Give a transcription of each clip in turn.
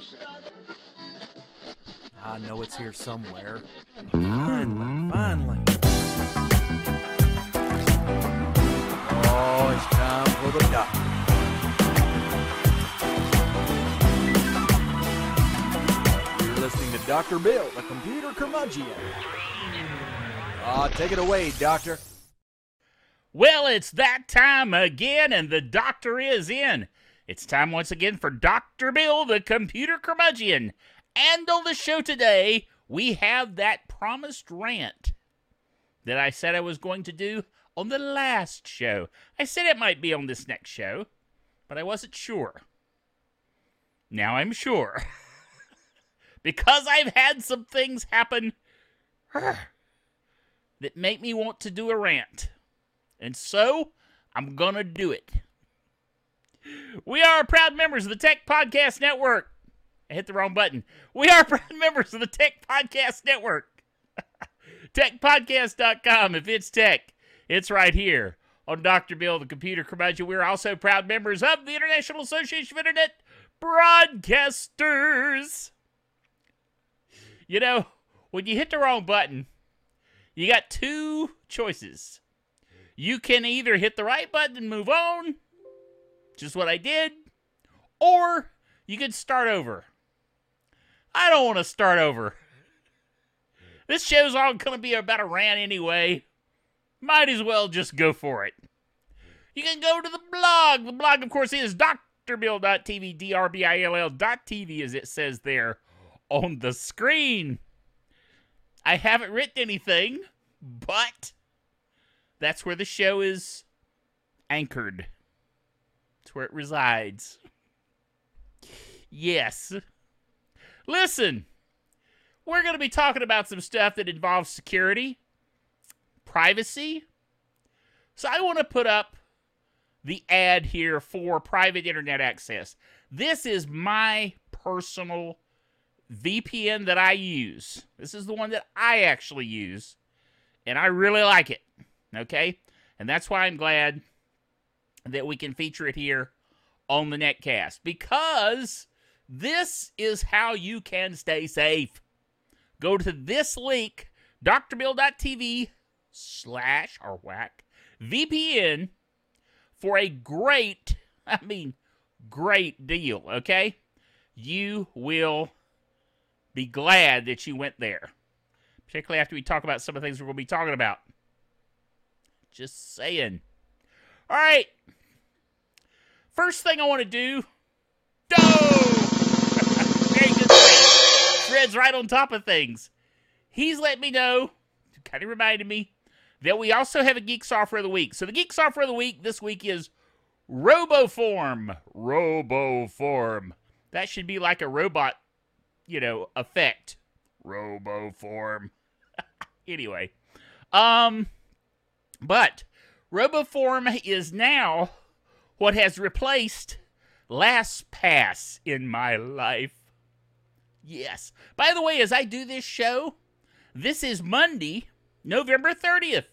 I know it's here somewhere. Finally. Oh, it's time for the doctor. You're listening to Dr. Bill, the computer curmudgeon. Take it away, Doctor. Well, it's that time again, and the doctor is in. It's time once again for Dr. Bill, the computer curmudgeon. And on the show today, we have that promised rant that I said I was going to do on the last show. I said it might be on this next show, but I wasn't sure. Now I'm sure. Because I've had some things happen that make me want to do a rant. And so, I'm going to do it. We are proud members of the Tech Podcast Network. I hit the wrong button. We are proud members of the Tech Podcast Network. TechPodcast.com. If it's tech, it's right here on Dr. Bill, the computer curmudgeon. We're also proud members of the International Association of Internet Broadcasters. You know, when you hit the wrong button, you got two choices. You can either hit the right button and move on, just what I did, or you can start over. I don't want to start over. This show's all going to be about a rant anyway. Might as well just go for it. You can go to the blog. The blog, of course, is drbill.tv, drbill.tv, as it says there on the screen. I haven't written anything, but that's where the show is anchored. It's where it resides. Yes. Listen, we're going to be talking about some stuff that involves security, privacy. So I want to put up the ad here for private internet access. This is my personal VPN that I use. This is the one that I actually use, and I really like it. Okay? And that's why I'm glad that we can feature it here on the Netcast, because this is how you can stay safe. Go to this link, drbill.tv/VPN for a great deal, okay? You will be glad that you went there, particularly after we talk about some of the things we're going to be talking about. Just saying. All right. First thing I want to do. Very good Fred. Fred's right on top of things. He's let me know, kind of reminded me, that we also have a Geek Software of the Week. So the Geek Software of the Week this week is RoboForm. RoboForm. That should be like a robot, effect. RoboForm. Anyway. But RoboForm is now what has replaced LastPass in my life. Yes. By the way, as I do this show, this is Monday, November 30th.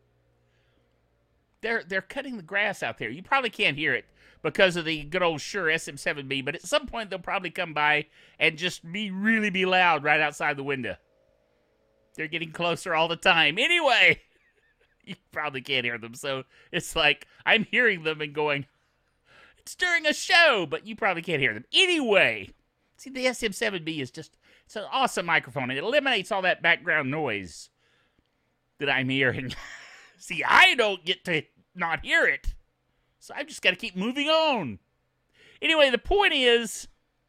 They're cutting the grass out there. You probably can't hear it because of the good old Shure SM7B, but at some point they'll probably come by and just really be loud right outside the window. They're getting closer all the time. Anyway, you probably can't hear them, so it's like I'm hearing them and going, it's during a show, but you probably can't hear them. Anyway, see, the SM7B is it's an awesome microphone, and it eliminates all that background noise that I'm hearing. See, I don't get to not hear it, so I've just got to keep moving on. Anyway, the point is,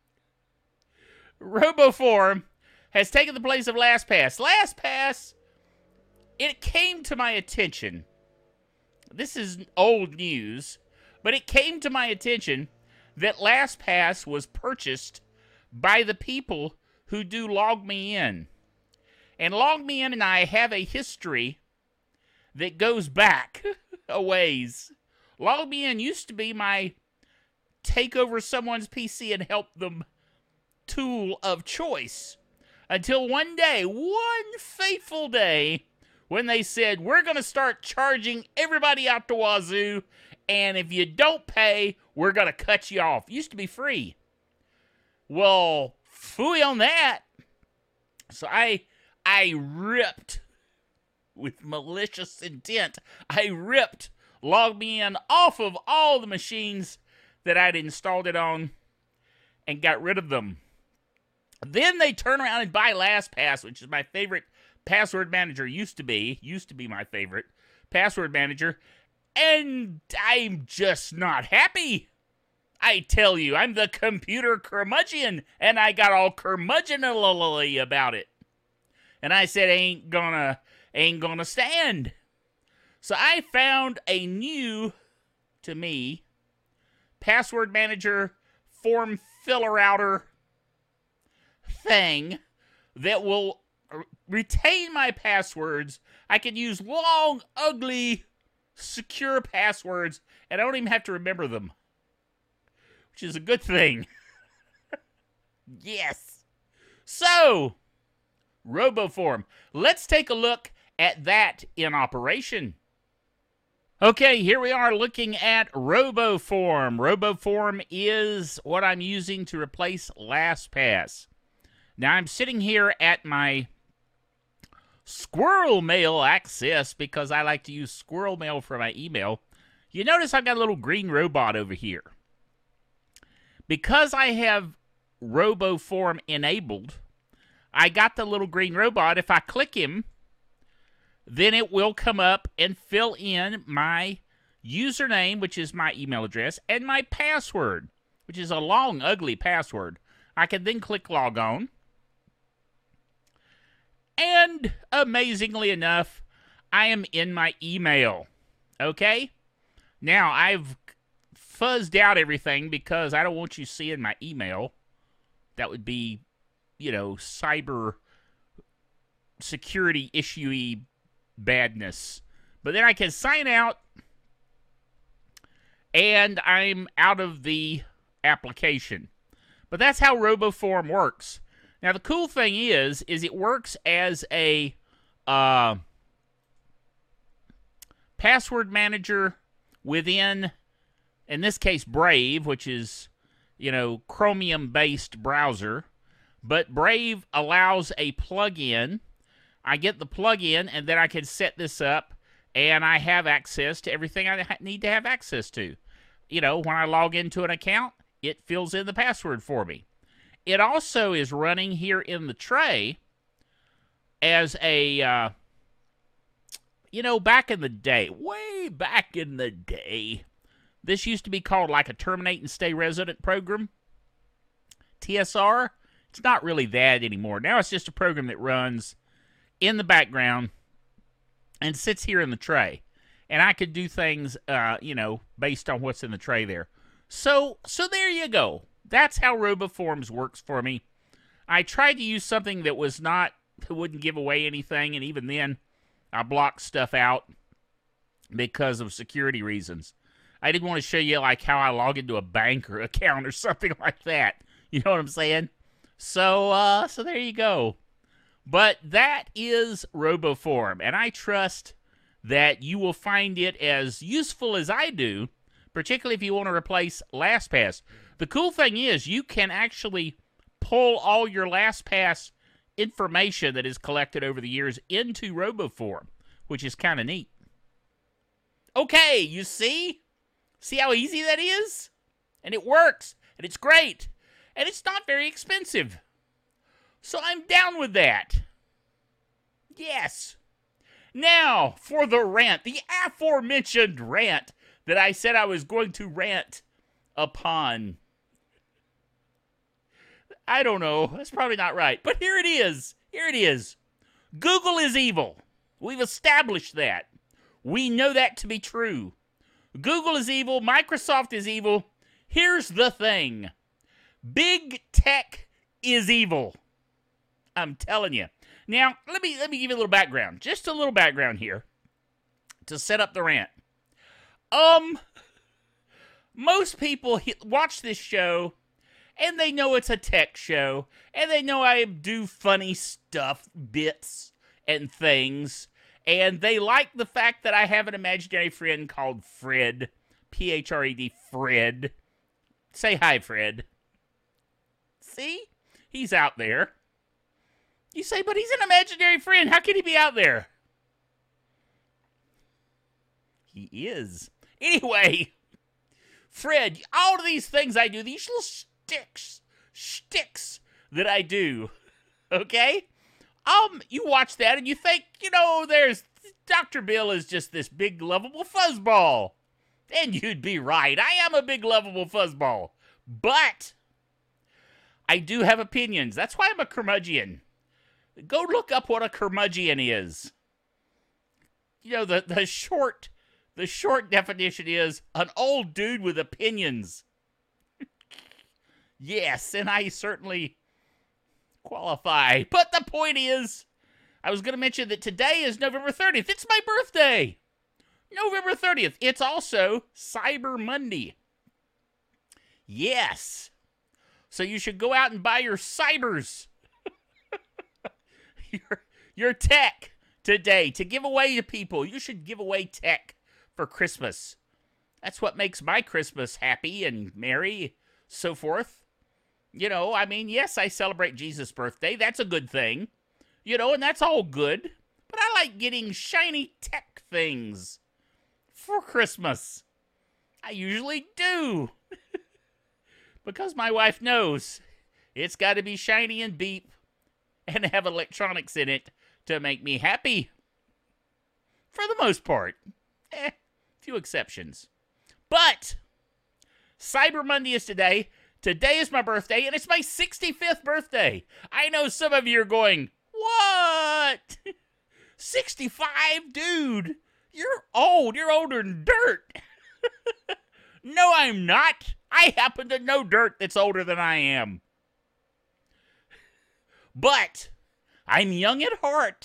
RoboForm has taken the place of LastPass. LastPass, it came to my attention. This is old news, but it came to my attention that LastPass was purchased by the people who do LogMeIn. And LogMeIn and I have a history that goes back a ways. LogMeIn used to be my take over someone's PC and help them tool of choice. Until one day, one fateful day, when they said, we're going to start charging everybody out the wazoo, and if you don't pay, we're going to cut you off. It used to be free. Well, phooey on that. So I ripped, with malicious intent, I ripped LogMeIn off of all the machines that I'd installed it on and got rid of them. Then they turn around and buy LastPass, which is my favorite password manager, used to be my favorite password manager, and I'm just not happy. I tell you, I'm the computer curmudgeon, and I got all curmudgeonly about it. And I said, ain't gonna stand. So I found a new, to me, password manager, form filler outer thing that will retain my passwords. I can use long, ugly, secure passwords, and I don't even have to remember them, which is a good thing. Yes. So, RoboForm. Let's take a look at that in operation. Okay, here we are looking at RoboForm. RoboForm is what I'm using to replace LastPass. Now, I'm sitting here at my Squirrel Mail access because I like to use Squirrel Mail for my email. You notice I've got a little green robot over here. Because I have RoboForm enabled, I got the little green robot. If I click him, then it will come up and fill in my username, which is my email address, and my password, which is a long, ugly password. I can then click log on. And amazingly enough, I am in my email. Okay? Now, I've fuzzed out everything because I don't want you seeing my email. That would be, cyber security issue-y badness. But then I can sign out, and I'm out of the application. But that's how RoboForm works. Now, the cool thing is it works as a password manager within, in this case, Brave, which is, Chromium-based browser. But Brave allows a plug-in. I get the plug-in, and then I can set this up, and I have access to everything I need to have access to. When I log into an account, it fills in the password for me. It also is running here in the tray as a, back in the day, way back in the day, this used to be called like a Terminate and Stay Resident program, TSR. It's not really that anymore. Now it's just a program that runs in the background and sits here in the tray. And I could do things, based on what's in the tray there. So there you go. That's how RoboForms works for me. I tried to use something that wouldn't give away anything, and even then, I blocked stuff out because of security reasons. I didn't want to show you like how I log into a bank or account or something like that. You know what I'm saying? So there you go. But that is RoboForm, and I trust that you will find it as useful as I do, particularly if you want to replace LastPass. The cool thing is you can actually pull all your LastPass information that is collected over the years into RoboForm, which is kind of neat. Okay, you see? See how easy that is? And it works, and it's great, and it's not very expensive. So I'm down with that. Yes. Now, for the rant, the aforementioned rant that I said I was going to rant upon. I don't know. That's probably not right. But here it is. Here it is. Google is evil. We've established that. We know that to be true. Google is evil. Microsoft is evil. Here's the thing. Big tech is evil. I'm telling you. Now, let me give you a little background. Just a little background here to set up the rant. Most people watch this show, and they know it's a tech show, and they know I do funny stuff, bits, and things, and they like the fact that I have an imaginary friend called Fred, P-H-R-E-D, Fred. Say hi, Fred. See? He's out there. You say, but he's an imaginary friend. How can he be out there? He is. Anyway, Fred, all of these things I do, these little shticks that I do, okay? You watch that and you think, there's Dr. Bill is just this big, lovable fuzzball. And you'd be right. I am a big, lovable fuzzball. But I do have opinions. That's why I'm a curmudgeon. Go look up what a curmudgeon is. The short definition is an old dude with opinions. Yes, and I certainly qualify. But the point is, I was going to mention that today is November 30th. It's my birthday. November 30th. It's also Cyber Monday. Yes. So you should go out and buy your cybers. your tech today to give away to people. You should give away tech for Christmas. That's what makes my Christmas happy and merry, so forth. Yes, I celebrate Jesus' birthday. That's a good thing. And that's all good. But I like getting shiny tech things for Christmas. I usually do. Because my wife knows it's got to be shiny and beep and have electronics in it to make me happy. For the most part. Few exceptions. But Cyber Monday is today. Today is my birthday, and it's my 65th birthday. I know some of you are going, what? 65, dude? You're old. You're older than dirt. No, I'm not. I happen to know dirt that's older than I am. But I'm young at heart.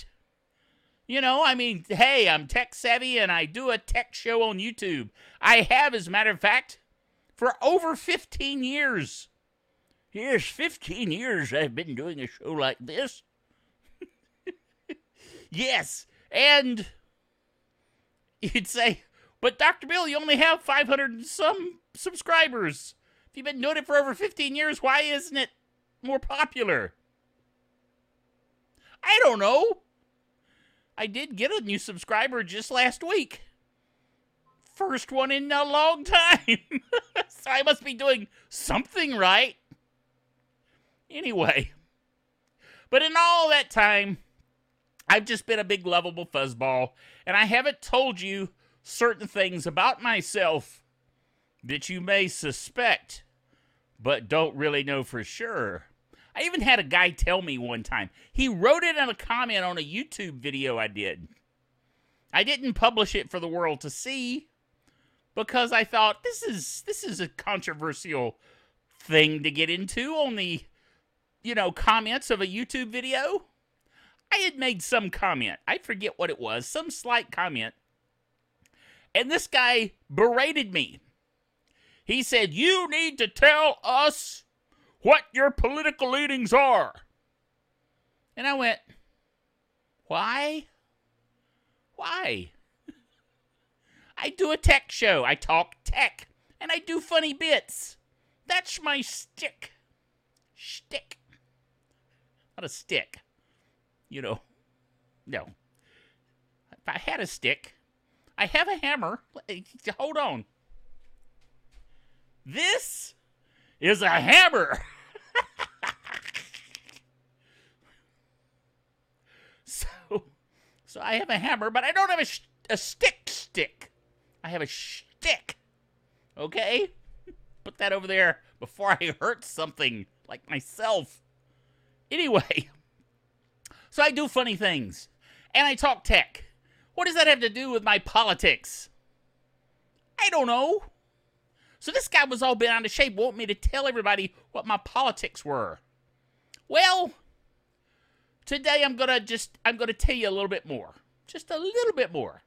Hey, I'm tech savvy and I do a tech show on YouTube. I have, as a matter of fact, for over 15 years. Yes, 15 years I've been doing a show like this. Yes, and you'd say, but Dr. Bill, you only have 500 and some subscribers. If you've been doing it for over 15 years, why isn't it more popular? I don't know. I did get a new subscriber just last week. First one in a long time. So I must be doing something right. Anyway. But in all that time, I've just been a big lovable fuzzball. And I haven't told you certain things about myself that you may suspect, but don't really know for sure. I even had a guy tell me one time. He wrote it in a comment on a YouTube video I did. I didn't publish it for the world to see because I thought this is a controversial thing to get into on the, comments of a YouTube video. I had made some comment. I forget what it was. Some slight comment. And this guy berated me. He said, you need to tell us what your political leanings are. And I went, why? Why? I do a tech show. I talk tech. And I do funny bits. That's my stick. Shtick. Not a stick. No. If I had a stick, I have a hammer. Hold on. This is a hammer. So I have a hammer, but I don't have a stick. I have a shtick. Okay? Put that over there before I hurt something like myself. Anyway, so I do funny things, and I talk tech. What does that have to do with my politics? I don't know. So this guy was all bent out of shape, wanting me to tell everybody what my politics were. Well, today I'm gonna tell you a little bit more. Just a little bit more.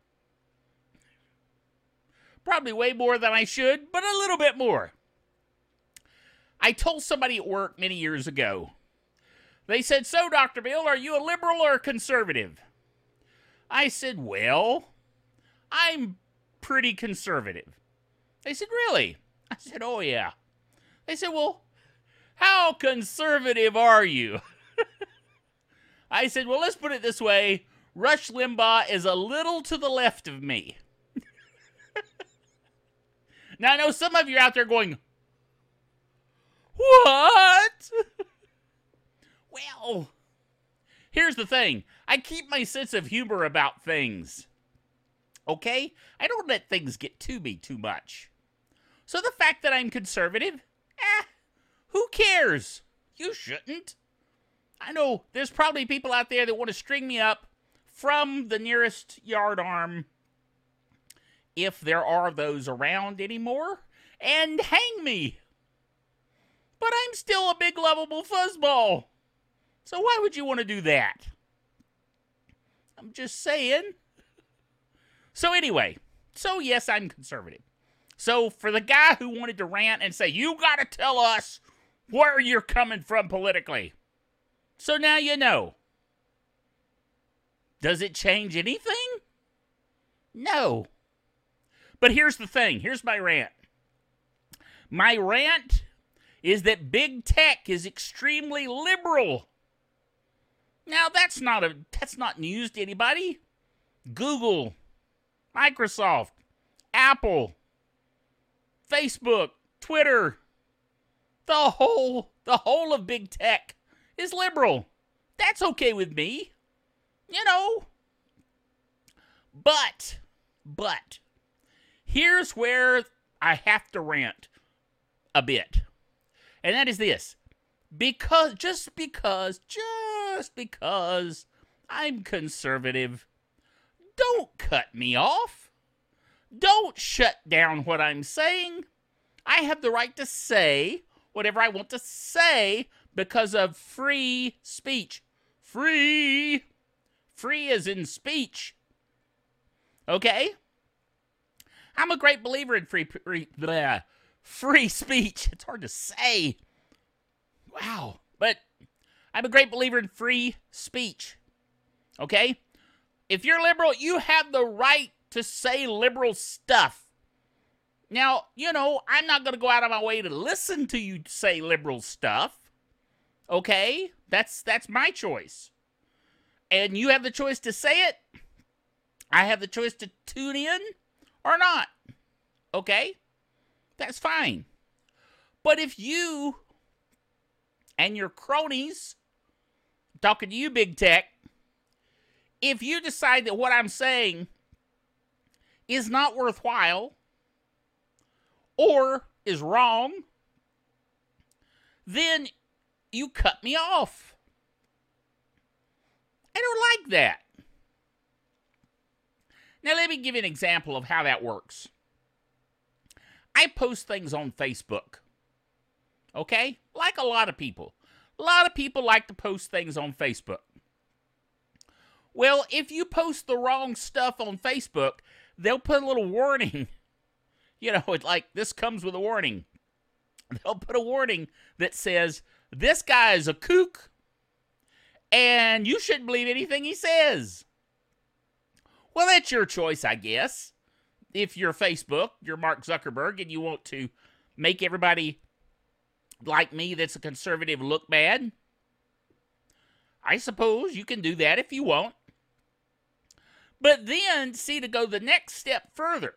Probably way more than I should, but a little bit more. I told somebody at work many years ago. They said, so, Dr. Bill, are you a liberal or a conservative? I said, well, I'm pretty conservative. They said, really? I said, oh, yeah. They said, well, how conservative are you? I said, well, let's put it this way. Rush Limbaugh is a little to the left of me. Now, I know some of you out there going, what? Well, here's the thing. I keep my sense of humor about things. Okay? I don't let things get to me too much. So the fact that I'm conservative, who cares? You shouldn't. I know there's probably people out there that want to string me up from the nearest yardarm, if there are those around anymore, and hang me. But I'm still a big lovable fuzzball. So why would you want to do that? I'm just saying. So anyway, so yes, I'm conservative. So for the guy who wanted to rant and say, you gotta tell us where you're coming from politically. So now you know. Does it change anything? No. But here's the thing. Here's my rant. My rant is that big tech is extremely liberal. Now, that's not news to anybody. Google, Microsoft, Apple, Facebook, Twitter, the whole of big tech is liberal. That's okay with me. You know. But here's where I have to rant a bit. And that is this. Just because I'm conservative, don't cut me off. Don't shut down what I'm saying. I have the right to say whatever I want to say because of free speech. Free as in speech. Okay? I'm a great believer in free speech. It's hard to say. Wow. But I'm a great believer in free speech. Okay? If you're liberal, you have the right to say liberal stuff. Now, you know, I'm not going to go out of my way to listen to you say liberal stuff. Okay? That's my choice. And you have the choice to say it. I have the choice to tune in or not. Okay? That's fine. But if you and your cronies, talking to you, big tech, if you decide that what I'm saying is not worthwhile or is wrong, then you cut me off. I don't like that. Now, let me give you an example of how that works. I post things on Facebook. Okay? Like a lot of people. A lot of people like to post things on Facebook. Well, if you post the wrong stuff on Facebook, they'll put a little warning. You know, it's like, this comes with a warning. They'll put a warning that says, this guy is a kook, and you shouldn't believe anything he says. Well, that's your choice, I guess. If you're Facebook, you're Mark Zuckerberg, and you want to make everybody like me that's a conservative look bad, I suppose you can do that if you want. But then, see, to go the next step further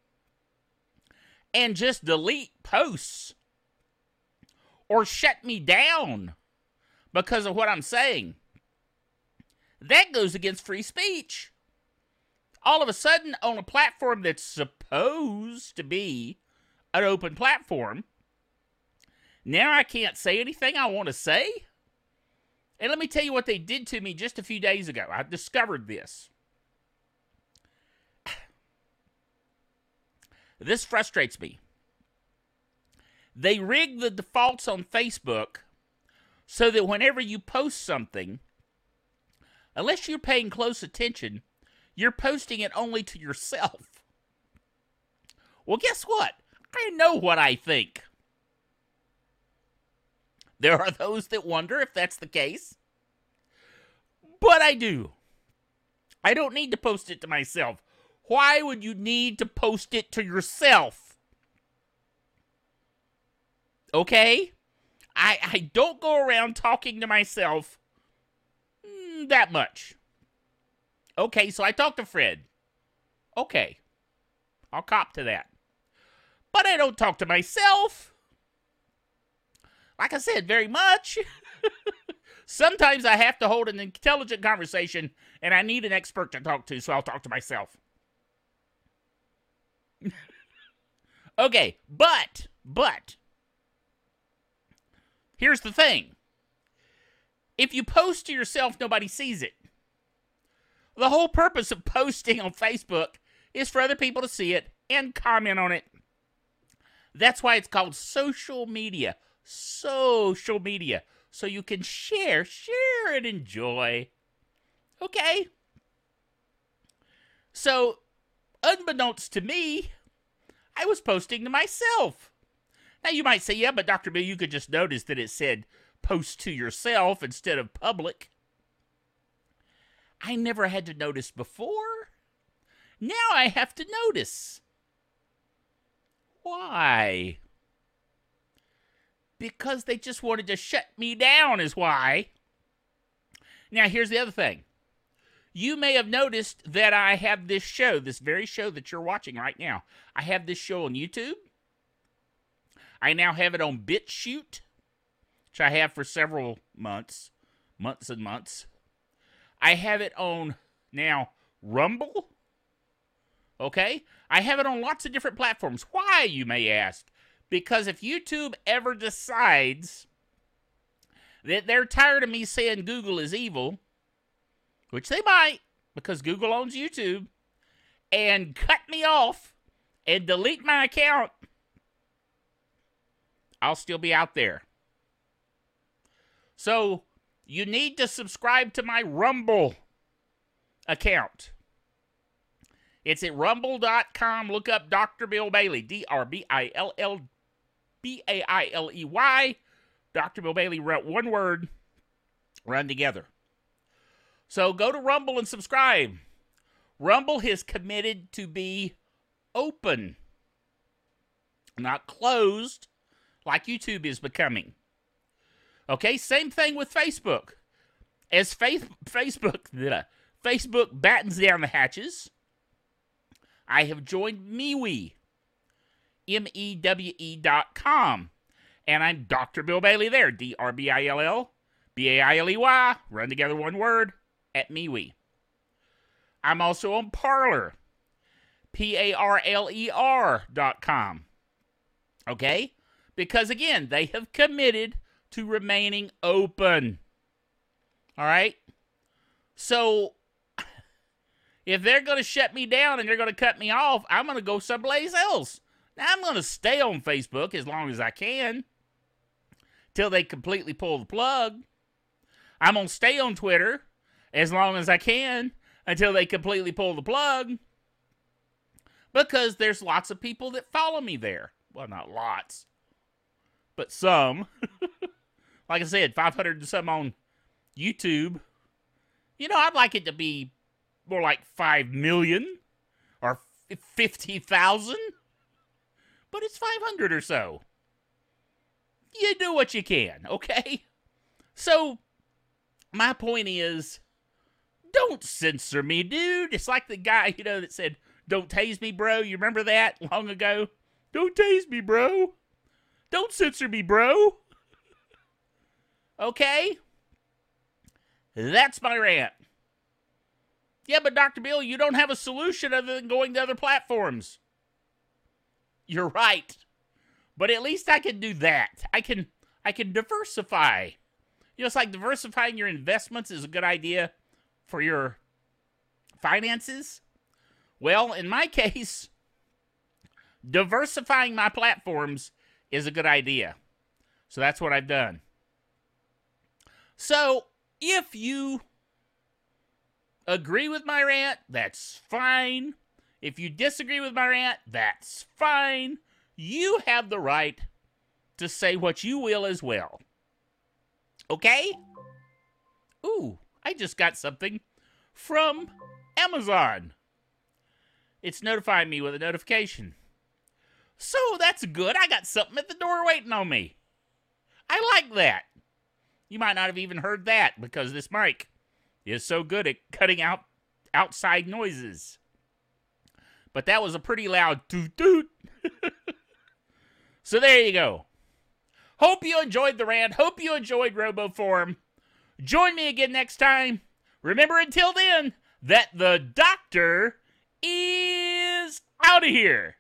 and just delete posts or shut me down because of what I'm saying, that goes against free speech. All of a sudden, on a platform that's supposed to be an open platform, now I can't say anything I want to say? And let me tell you what they did to me just a few days ago. I discovered this. This frustrates me. They rig the defaults on Facebook so that whenever you post something, unless you're paying close attention, you're posting it only to yourself. Well, guess what? I know what I think. There are those that wonder if that's the case. But I do. I don't need to post it to myself. Why would you need to post it to yourself? Okay? I don't go around talking to myself that much. Okay, so I talk to Fred. Okay, I'll cop to that. But I don't talk to myself, like I said, very much. Sometimes I have to hold an intelligent conversation, and I need an expert to talk to, so I'll talk to myself. Okay, but, here's the thing. If you post to yourself, nobody sees it. The whole purpose of posting on Facebook is for other people to see it and comment on it. That's why it's called social media. Social media. So you can share and enjoy. Okay. So, unbeknownst to me, I was posting to myself. Now you might say, yeah, but Dr. Bill, you could just notice that it said post to yourself instead of public. I never had to notice before. Now I have to notice. Why? Because they just wanted to shut me down is why. Now, here's the other thing. You may have noticed that I have this show, this very show that you're watching right now. I have this show on YouTube. I now have it on BitChute, which I have for several months and months. I have it on, now, Rumble. Okay? I have it on lots of different platforms. Why, you may ask? Because if YouTube ever decides that they're tired of me saying Google is evil, which they might, because Google owns YouTube, and cut me off and delete my account, I'll still be out there. So, you need to subscribe to my Rumble account. It's at rumble.com. Look up Dr. Bill Bailey. DrBillBailey. Dr. Bill Bailey wrote one word, run together. So go to Rumble and subscribe. Rumble is committed to be open, not closed, like YouTube is becoming. Okay, same thing with Facebook. As Facebook battens down the hatches, I have joined MeWe, MEWE.com, and I'm Dr. Bill Bailey there, DrBillBailey, run together one word, at MeWe. I'm also on Parler, PARLER.com, okay? Because, again, they have committed to remaining open, all right? So, if they're going to shut me down and they're going to cut me off, I'm going to go someplace else. Now, I'm going to stay on Facebook as long as I can till they completely pull the plug. I'm going to stay on Twitter as long as I can until they completely pull the plug, because there's lots of people that follow me there. Well, not lots, but some. Like I said, 500 and some on YouTube. You know, I'd like it to be more like 5 million or 50,000, but it's 500 or so. You do what you can, okay? So, my point is, don't censor me, dude. It's like the guy, you know, that said, don't tase me, bro. You remember that long ago? Don't tase me, bro. Don't censor me, bro. Okay? That's my rant. Yeah, but Dr. Bill, you don't have a solution other than going to other platforms. You're right. But at least I can do that. I can diversify. You know, it's like diversifying your investments is a good idea for your finances. Well, in my case, diversifying my platforms is a good idea. So that's what I've done. So, if you agree with my rant, that's fine. If you disagree with my rant, that's fine. You have the right to say what you will as well. Okay? Ooh, I just got something from Amazon. It's notifying me with a notification. So that's good. I got something at the door waiting on me. I like that. You might not have even heard that because this mic is so good at cutting out outside noises. But that was a pretty loud toot toot. So there you go. Hope you enjoyed the rant. Hope you enjoyed RoboForm. Join me again next time. Remember until then that the doctor is out of here.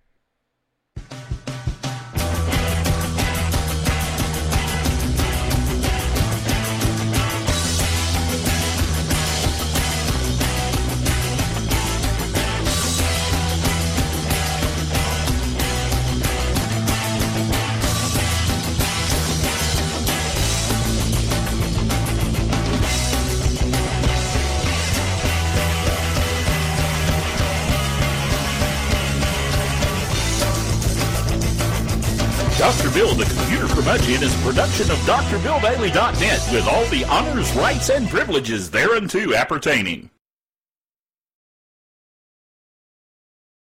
Dr. Bill, the Computer Curmudgeon, is a production of DrBillDaily.net with all the honors, rights, and privileges thereunto appertaining.